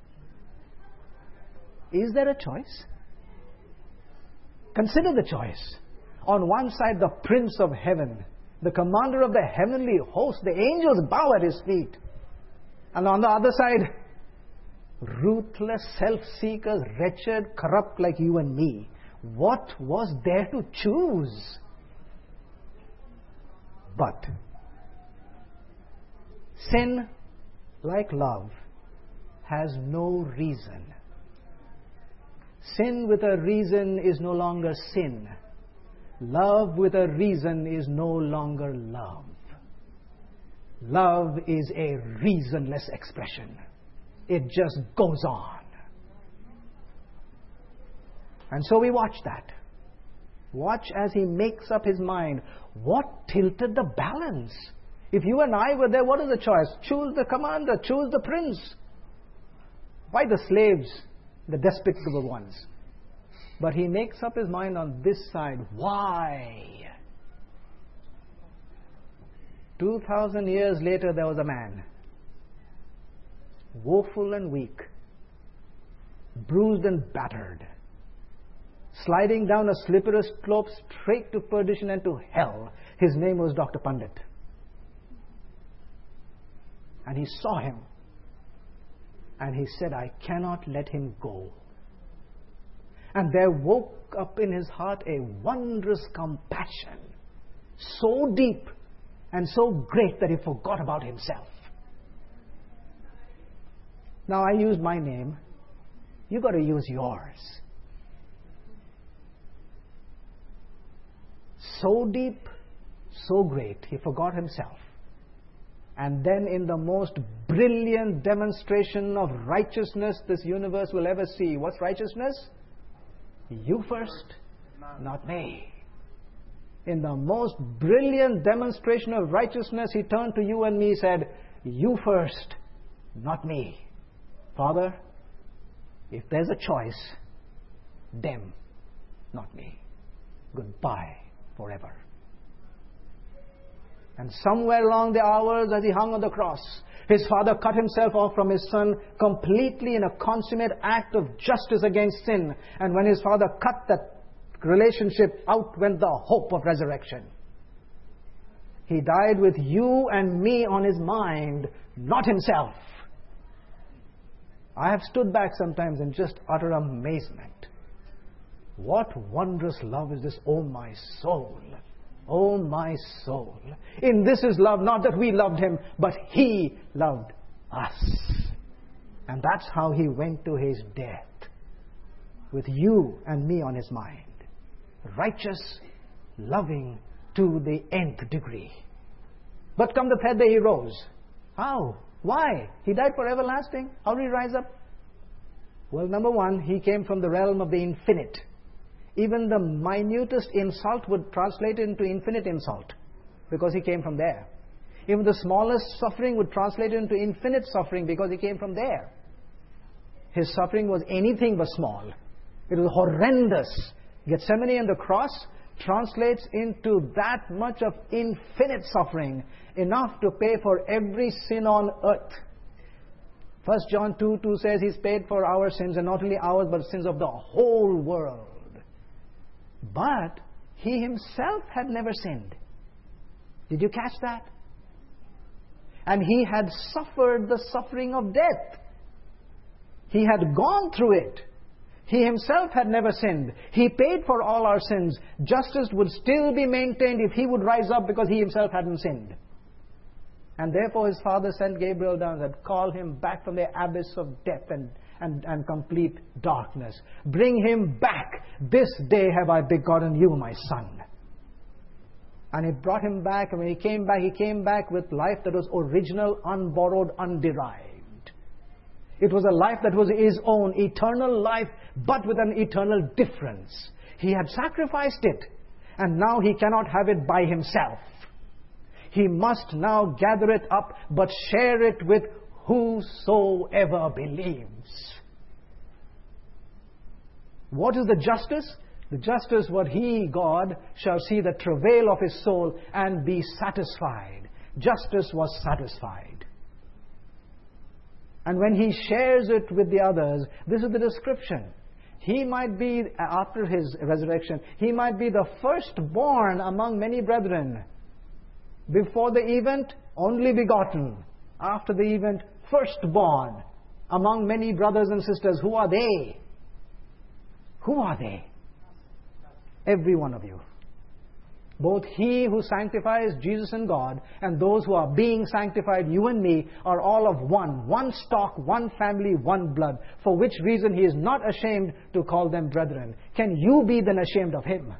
Is there a choice? Consider the choice. On one side, the Prince of Heaven, the commander of the heavenly host, the angels bow at his feet. And on the other side, ruthless, self-seekers, wretched, corrupt like you and me. What was there to choose? But sin, like love, has no reason. Sin with a reason is no longer sin. Love with a reason is no longer love. Love is a reasonless expression. It just goes on. And so we watch that. Watch as he makes up his mind. What tilted the balance? If you and I were there, what is the choice? Choose the commander, choose the prince. Why the slaves, the despicable ones? But he makes up his mind on this side. Why? Two thousand years later, there was a man, woeful and weak, bruised and battered, sliding down a slippery slope straight to perdition and to hell. His name was Doctor Pandit. And he saw him. And he said, I cannot let him go. And there woke up in his heart a wondrous compassion, so deep and so great that he forgot about himself. Now I used my name. You've got to use yours. So deep, so great, he forgot himself. And then in the most brilliant demonstration of righteousness this universe will ever see. What's righteousness? You first, not me. In the most brilliant demonstration of righteousness, he turned to you and me and said, you first, not me. Father, if there's a choice, them, not me. Goodbye forever. And somewhere along the hours as he hung on the cross, his father cut himself off from his son completely in a consummate act of justice against sin. And when his father cut that relationship, out went the hope of resurrection. He died with you and me on his mind, not himself. I have stood back sometimes in just utter amazement. What wondrous love is this, oh my soul! Oh my soul. In this is love, not that we loved him, but he loved us. And that's how he went to his death, with you and me on his mind. Righteous, loving to the nth degree. But come the third day he rose. How? Why? He died for everlasting. How did he rise up? Well, number one, he came from the realm of the infinite. Even the minutest insult would translate into infinite insult, because he came from there. Even the smallest suffering would translate into infinite suffering, because he came from there. His suffering was anything but small. It was horrendous. Gethsemane and the cross translates into that much of infinite suffering, enough to pay for every sin on earth. First John two two says he's paid for our sins, and not only ours, but sins of the whole world. But he himself had never sinned. Did you catch that? And he had suffered the suffering of death. He had gone through it. He himself had never sinned. He paid for all our sins. Justice would still be maintained if he would rise up, because he himself hadn't sinned. And therefore his father sent Gabriel down and said, call him back from the abyss of death and, and, and complete darkness. Bring him back. This day have I begotten you, my son. And he brought him back, and when he came back, he came back with life that was original, unborrowed, underived. It was a life that was his own, eternal life, but with an eternal difference. He had sacrificed it, and now he cannot have it by himself. He must now gather it up, but share it with whosoever believes. What is the justice? The justice, what he, God, shall see the travail of his soul and be satisfied. Justice was satisfied. And when he shares it with the others, this is the description. He might be, after his resurrection, he might be the firstborn among many brethren. Before the event, only begotten. After the event, firstborn among many brothers and sisters. Who are they? Who are they? Every one of you. Both he who sanctifies, Jesus and God, and those who are being sanctified, you and me, are all of one. One stock, one family, one blood. For which reason he is not ashamed to call them brethren. Can you be then ashamed of him?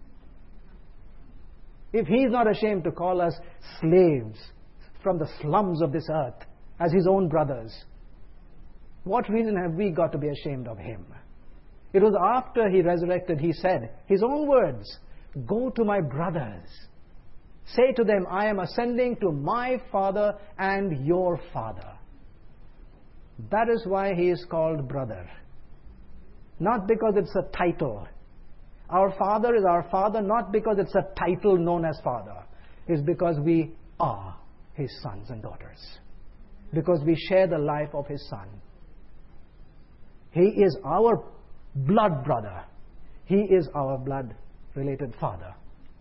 If he is not ashamed to call us slaves from the slums of this earth as his own brothers, what reason have we got to be ashamed of him? It was after he resurrected, he said, his own words, go to my brothers. Say to them, I am ascending to my Father and your Father. That is why he is called brother. Not because it's a title. Our Father is our Father not because it's a title known as Father. It's because we are his sons and daughters. Because we share the life of his Son. He is our blood brother. He is our blood related father.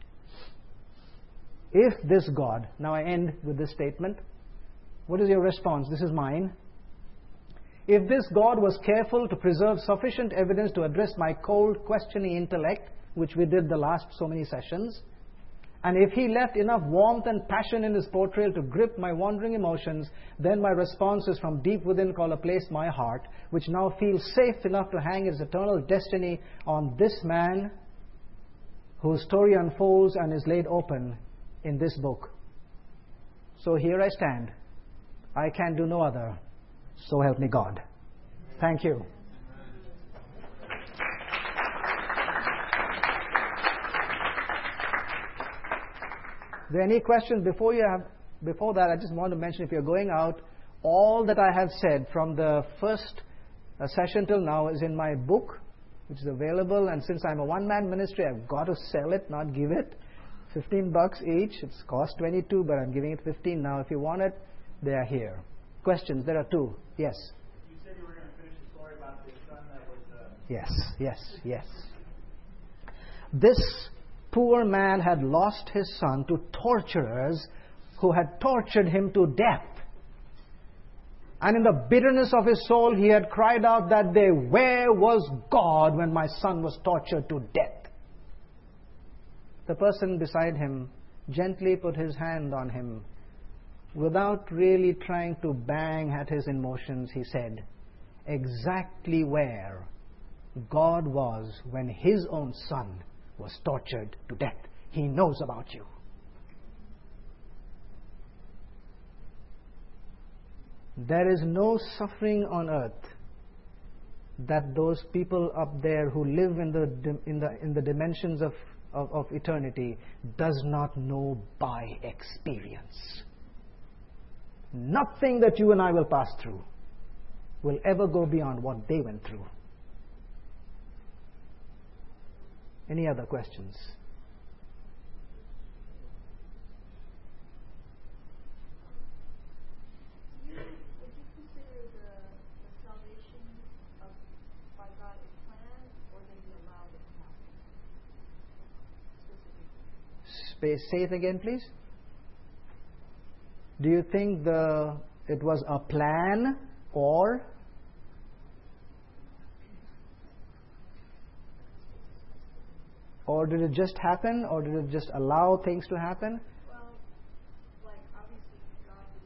If this God, now I end with this statement. What is your response? This is mine. If this God was careful to preserve sufficient evidence to address my cold, questioning intellect, which we did the last so many sessions, and if he left enough warmth and passion in his portrayal to grip my wandering emotions, then my response is from deep within call a place my heart, which now feels safe enough to hang its eternal destiny on this man whose story unfolds and is laid open in this book. So here I stand. I can do no other. So help me God. Thank you. Are there any questions before you have? Before that, I just want to mention, if you're going out, all that I have said from the first uh, session till now is in my book, which is available. And since I'm a one-man ministry, I've got to sell it, not give it. fifteen bucks each. It's cost twenty-two, but I'm giving it fifteen now. If you want it, they are here. Questions? There are two. Yes. You said you were going to finish the story about the son that was. Uh... Yes, yes, yes. This poor man had lost his son to torturers who had tortured him to death. And in the bitterness of his soul, he had cried out that day, where was God when my son was tortured to death? The person beside him gently put his hand on him. Without really trying to bang at his emotions, he said, exactly where God was when his own son was tortured to death. He knows about you. There is no suffering on earth that those people up there who live in the in the in the dimensions of, of, of eternity does not know by experience. Nothing that you and I will pass through will ever go beyond what they went through. Any other questions? Would you consider the, the salvation of, by God a plan, or that He allowed it to happen? Space, say it again, please. Do you think the it was a plan, or or did it just happen, or did it just allow things to happen? Well, like obviously God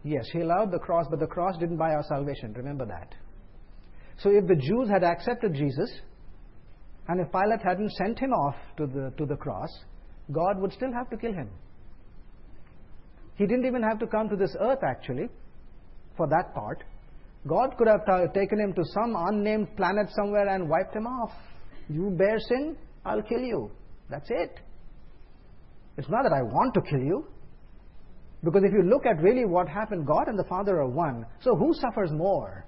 Yes, he allowed the cross, but the cross didn't buy our salvation. Remember that. So if the Jews had accepted Jesus, and if Pilate hadn't sent him off to the, to the cross, God would still have to kill him. He didn't even have to come to this earth, actually, for that part. God could have t- taken him to some unnamed planet somewhere and wiped him off. You bear sin, I'll kill you. That's it. It's not that I want to kill you. Because if you look at really what happened, God and the Father are one. So who suffers more?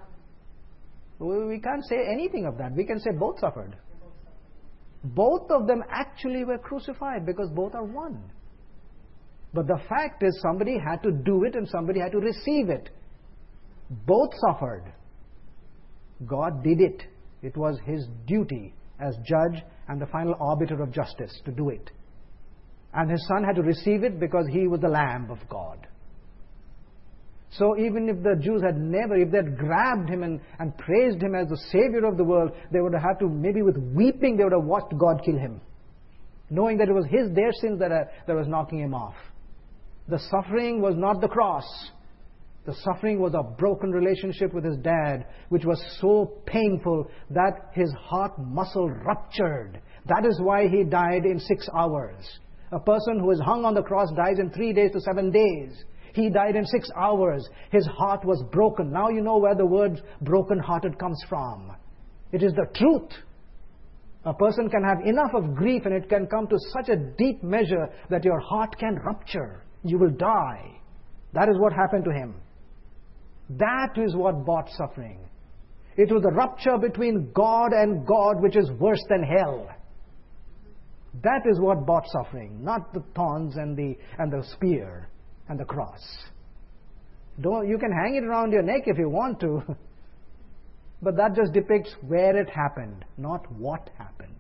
We can't say anything of that. We can say both suffered. Both of them actually were crucified because both are one. But the fact is, somebody had to do it and somebody had to receive it. Both suffered. God did it. It was His duty as judge and the final arbiter of justice to do it. And His Son had to receive it because He was the Lamb of God. So even if the Jews had never, if they had grabbed Him and, and praised Him as the Savior of the world, they would have had to, maybe with weeping, they would have watched God kill Him. Knowing that it was His, their sins that, uh, that was knocking Him off. The suffering was not the cross. The suffering was a broken relationship with His dad, which was so painful that His heart muscle ruptured. That is why He died in six hours. A person who is hung on the cross dies in three days to seven days. He died in six hours. His heart was broken. Now you know where the word broken-hearted comes from. It is the truth. A person can have enough of grief and it can come to such a deep measure that your heart can rupture. You will die. That is what happened to Him. That is what bought suffering. It was the rupture between God and God, which is worse than hell. That is what bought suffering, not the thorns and the and the spear and the cross. Don't, you can hang it around your neck if you want to, but that just depicts where it happened, not what happened.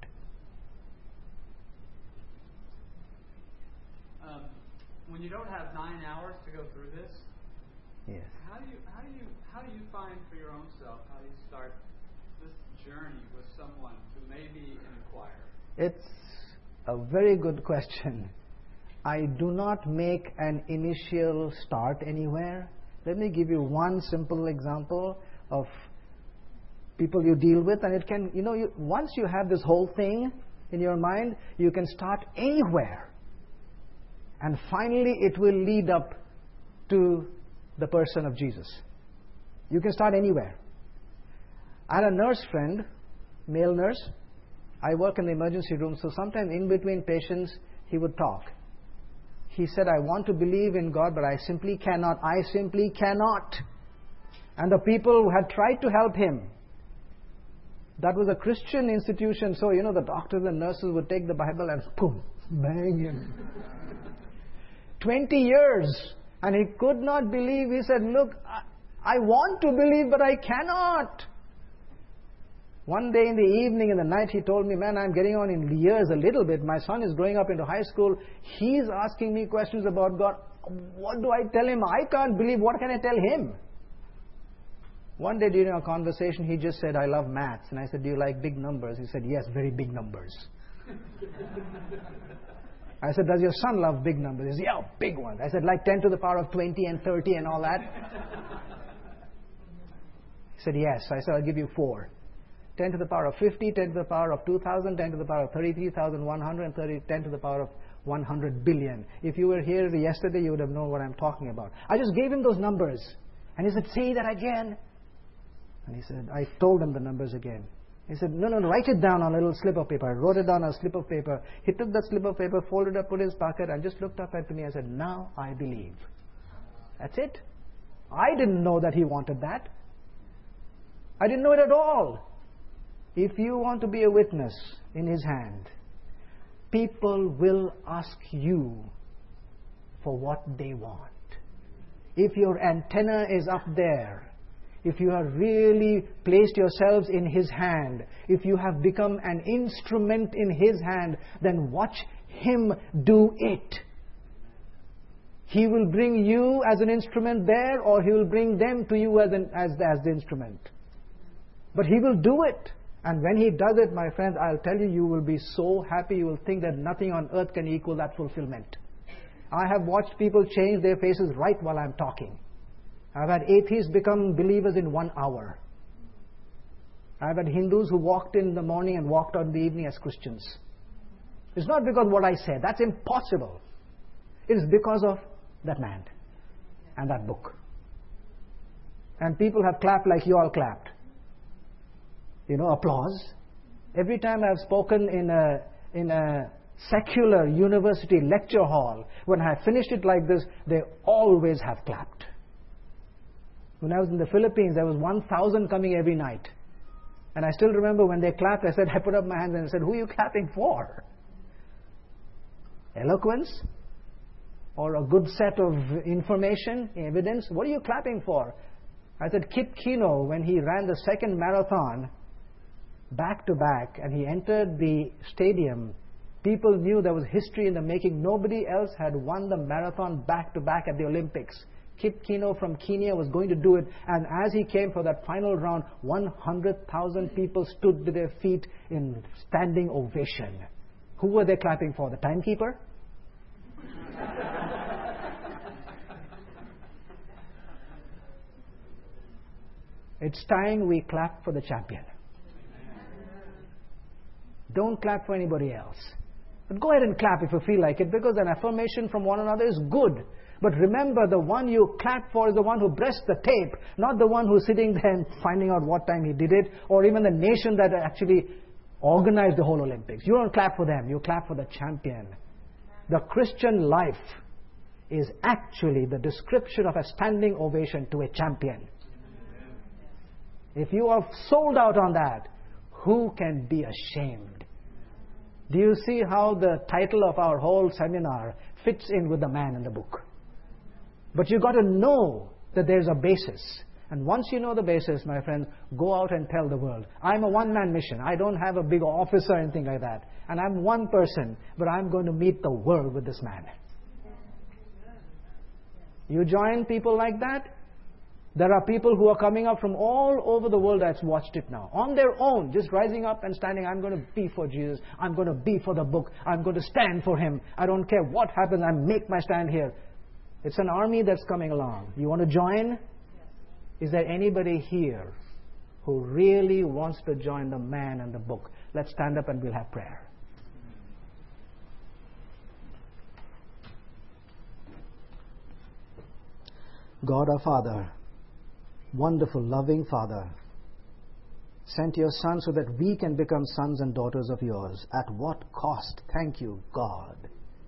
Um, when you don't have nine hours to go through this, Yes. how do you how do you how do you find for your own self, how do you start this journey with someone who may be an inquirer? It's a very good question. I do not make an initial start anywhere. Let me give you one simple example of people you deal with, and it can, you know, you, once you have this whole thing in your mind, you can start anywhere. And finally, it will lead up to the person of Jesus. You can start anywhere. I had a nurse friend, male nurse. I work in the emergency room, so sometimes in between patients, he would talk. He said, I want to believe in God, but I simply cannot. I simply cannot. And the people who had tried to help him, that was a Christian institution, so, you know, the doctors and nurses would take the Bible and boom, bang him. Twenty years. And he could not believe. He said, look, I, I want to believe, but I cannot. One day in the evening, in the night, he told me, man, I'm getting on in years a little bit. My son is growing up into high school. He's asking me questions about God. What do I tell him? I can't believe. What can I tell him? One day during our conversation, he just said, I love maths. And I said, do you like big numbers? He said, yes, very big numbers. I said, does your son love big numbers? He said, yeah, big ones. I said, like ten to the power of twenty and thirty and all that? He said, yes. I said, I'll give you four. ten to the power of fifty, ten to the power of two thousand, ten to the power of thirty-three thousand one hundred thirty, ten to the power of one hundred billion. If you were here yesterday, you would have known what I'm talking about. I just gave him those numbers. And he said, say that again. And he said, I told him the numbers again. He said, no, no, no, write it down on a little slip of paper. I wrote it down on a slip of paper. He took that slip of paper, folded it up, put it in his pocket, and just looked up at me and said, now I believe. That's it. I didn't know that he wanted that. I didn't know it at all. If you want to be a witness in His hand, people will ask you for what they want. If your antenna is up there, if you have really placed yourselves in His hand, if you have become an instrument in His hand, then watch Him do it. He will bring you as an instrument there, or He will bring them to you as, an, as, as the instrument. But He will do it. And when He does it, my friends, I'll tell you, you will be so happy, you will think that nothing on earth can equal that fulfillment. I have watched people change their faces right while I'm talking. I've had atheists become believers in one hour. I've had Hindus who walked in the morning and walked out in the evening as Christians. It's not because of what I said. That's impossible. It is because of that man and that book. And people have clapped like you all clapped. You know, applause. Every time I've spoken in a, in a secular university lecture hall, when I finished it like this, they always have clapped. When I was in the Philippines, there was one thousand coming every night. And I still remember when they clapped, I said, I put up my hands and I said, who are you clapping for? Eloquence? Or a good set of information, evidence? What are you clapping for? I said, Kip Keino, when he ran the second marathon, back to back, and he entered the stadium, people knew there was history in the making. Nobody else had won the marathon back to back at the Olympics. Kip Keino from Kenya was going to do it, and as he came for that final round, one hundred thousand people stood to their feet in standing ovation. Who were they clapping for? The timekeeper? It's time we clap for the champion. Don't clap for anybody else. But go ahead and clap if you feel like it, because an affirmation from one another is good. But remember, the one you clap for is the one who pressed the tape, not the one who's sitting there and finding out what time he did it, or even the nation that actually organized the whole Olympics. You don't clap for them, you clap for the champion. The Christian life is actually the description of a standing ovation to a champion. If you are sold out on that, who can be ashamed? Do you see how the title of our whole seminar fits in with the man in the book? But you've got to know that there's a basis. And once you know the basis, my friend, go out and tell the world. I'm a one-man mission. I don't have a big office or anything like that. And I'm one person, but I'm going to meet the world with this man. You join people like that, there are people who are coming up from all over the world that's watched it now. On their own, just rising up and standing, I'm going to be for Jesus. I'm going to be for the book. I'm going to stand for Him. I don't care what happens. I make my stand here. It's an army that's coming along. You want to join? Is there anybody here who really wants to join the man and the book? Let's stand up and we'll have prayer. God our Father, wonderful, loving Father, sent your Son so that we can become sons and daughters of yours. At what cost? Thank you, God.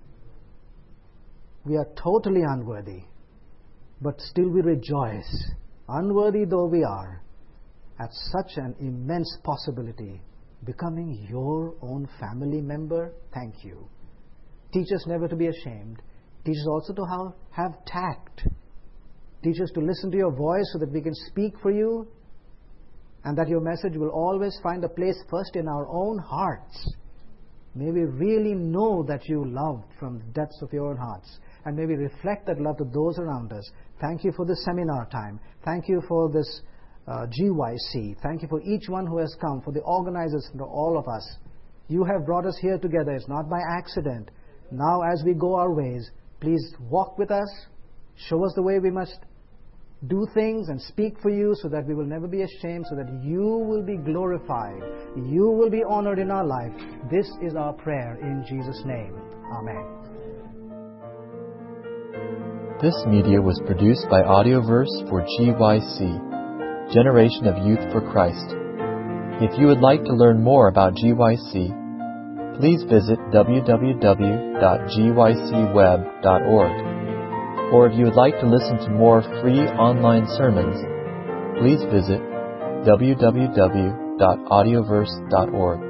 We are totally unworthy, but still we rejoice, unworthy though we are, at such an immense possibility, becoming your own family member. Thank you. Teach us never to be ashamed. Teach us also to have, have tact. Teach us to listen to your voice so that we can speak for you, and that your message will always find a place first in our own hearts. May we really know that you love from the depths of your own hearts, and may we reflect that love to those around us. Thank you for this seminar time. Thank you for this uh, G Y C. Thank you for each one who has come, for the organizers, and for all of us. You have brought us here together. It's not by accident. Now as we go our ways, please walk with us. Show us the way we must do things and speak for you, so that we will never be ashamed, so that you will be glorified. You will be honored in our life. This is our prayer in Jesus' name. Amen. This media was produced by Audioverse for G Y C, Generation of Youth for Christ. If you would like to learn more about G Y C, please visit w w w dot g y c web dot org. Or if you would like to listen to more free online sermons, please visit w w w dot audioverse dot org.